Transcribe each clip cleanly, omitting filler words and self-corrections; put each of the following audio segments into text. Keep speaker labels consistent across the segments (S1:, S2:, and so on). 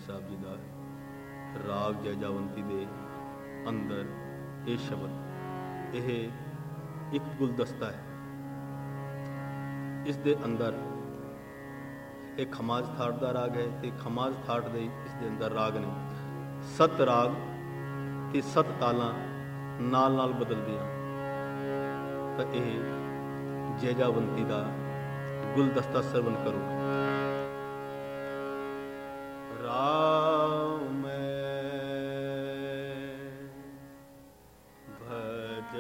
S1: ਸਾਹਿਬ ਜੀ ਦਾ ਰਾਗ ਜੈਜਾਵੰਤੀ ਦੇ ਅੰਦਰ ਇਹ ਸ਼ਬਦ, ਇਹ ਇੱਕ ਗੁਲਦਸਤਾ ਹੈ। ਇਸ ਦੇ ਅੰਦਰ ਇਹ ਖਮਾਜ ਥਾਟ ਦਾ ਰਾਗ ਹੈ ਤੇ ਖਮਾਜ ਥਾਟ ਦੇ ਇਸ ਦੇ ਅੰਦਰ ਰਾਗ ਨੇ 7 ਰਾਗ ਤੇ 7 ਤਾਲਾਂ ਨਾਲ ਨਾਲ ਬਦਲਦੀਆਂ। ਤਾਂ ਇਹ ਜੈਜਾਵੰਤੀ ਦਾ ਗੁਲਦਸਤਾ ਸਰਵਨ ਕਰੋ। ਰਾਮ ਭਜ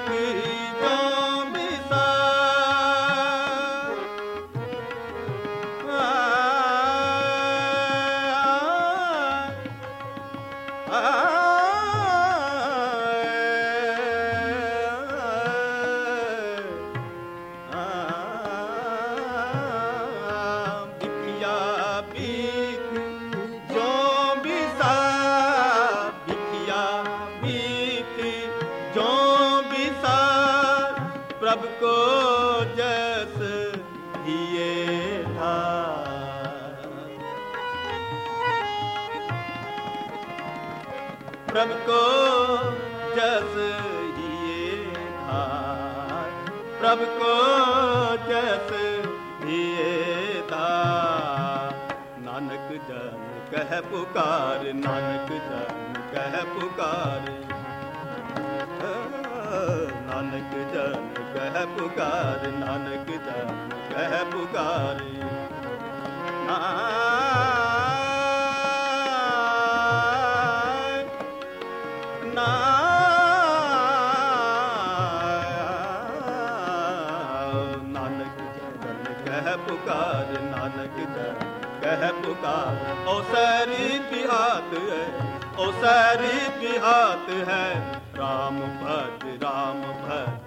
S1: प्रभु को जस दिए धार, प्रभु को जस दिए धार। नानक जन कह पुकार, नानक जन कह पुकार, नानक जन कह पुकार, नानक जन कह पुकार। पुकार, नानक जन कह पुकार। ओ सैरी की हाथ है, ओ सैरी की हाथ है, राम भज राम भज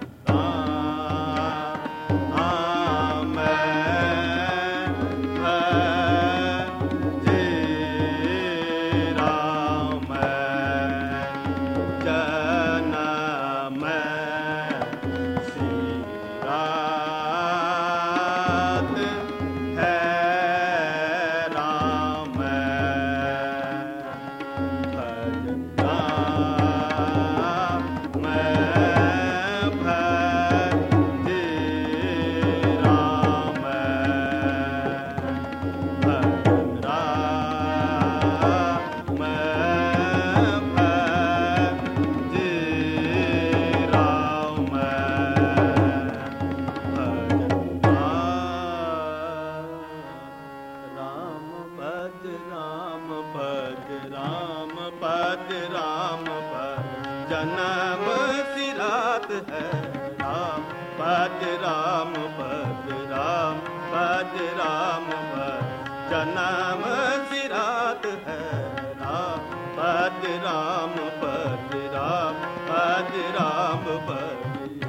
S1: जन्म सिरात है, राम भज राम भज राम भज राम भज। जन्म सिरात है, राम भज राम भज राम भज राम भज।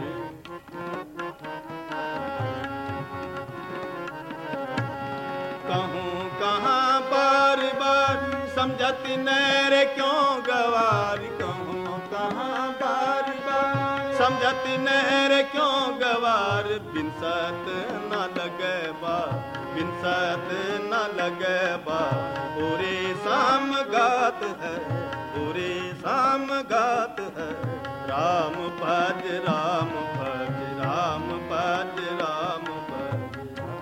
S1: कहूँ कहाँ बार बार समझत नैरे क्यों गवार। कहूँ कहाँ बार बार समझत नहर क्यों गवार। बिन सत न लगे बा, बिन सत न लगे बा। पूरे शाम गात है, पूरे शाम गात है, राम भज राम भज राम भज राम भज।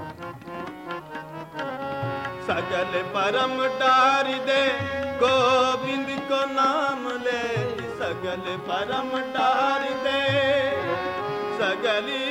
S1: सगल परम डार दे, गोविंद को नाम ले। सगल परम डार दे, सगली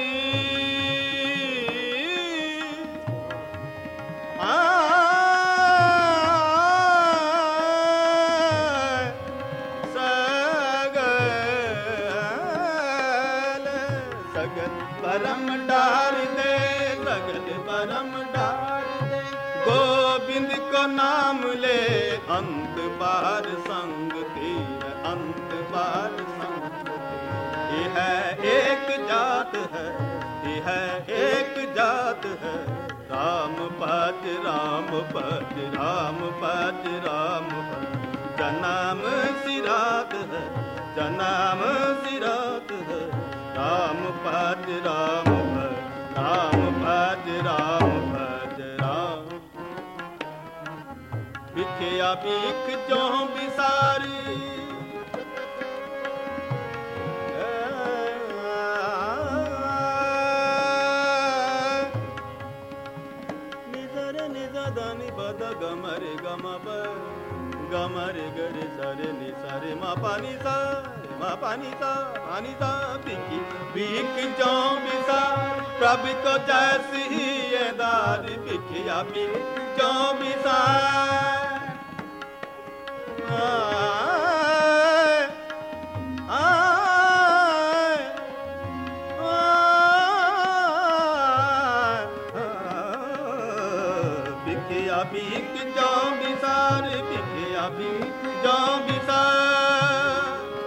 S1: सगल परम डार दे, सगल परम डार दे। गोविंद को नाम ले, अंत बार संग तीर, अंत बार संग। ये है एक जात है, ये है एक जात है, राम भज राम भज राम भज राम भज। जन्म सिरात है, जन्म सिरात है, राम भज राम भज राम भज राम भज राम। बिखया बिख जो बिसारी, निजरे निज दानी बद गमरे गम प गमरे गरे सरे नि सरे मा पानी सा मा पानी सा पानी सा। बिखी बिख जो बिसार, प्रभु को जैसी ही ये दार। बिखया बिख जो बिसार, भीख जो बिसार भिखिया भीख जो बिसार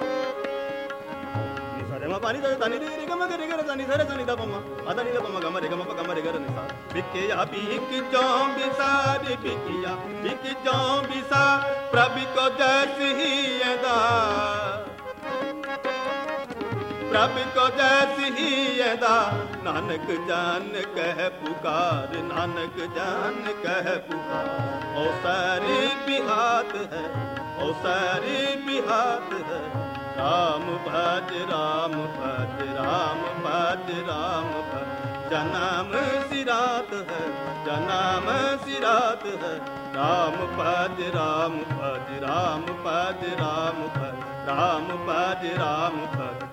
S1: पानी दानी रे रे गम रे रे दानी सरे दानी दा पम आदानी दा पम गम रे गर निसा भिखिया भीख जो बिसार भिखिया भीख जो बिसार प्रभु को जैसी ही अदा प्रभु को जैसी ही अदा नानक जान कह पुकार नानक जान कह पुकार ओ सारी बिहात है ओ सारी बिहात है राम भज राम भज राम भज राम भज जन्म सिरात है जन्म सिरात है राम भज राम भज राम भज राम भज राम भज राम भज